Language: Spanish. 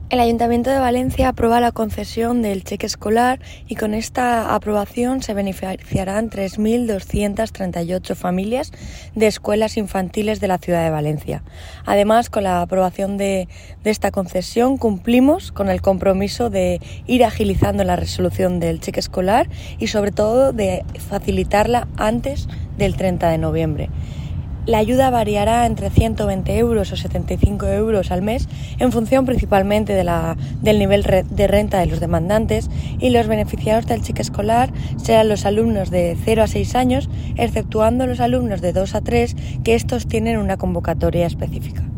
El Ayuntamiento de Valencia aprueba la concesión del cheque escolar y con esta aprobación se beneficiarán 3.238 familias de escuelas infantiles de la ciudad de Valencia. Además, con la aprobación de esta concesión cumplimos con el compromiso de ir agilizando la resolución del cheque escolar y sobre todo de facilitarla antes del 30 de noviembre. La ayuda variará entre 120 euros o 75 euros al mes en función principalmente del nivel de renta de los demandantes y los beneficiarios del cheque escolar serán los alumnos de 0 a 6 años, exceptuando los alumnos de 2 a 3 que estos tienen una convocatoria específica.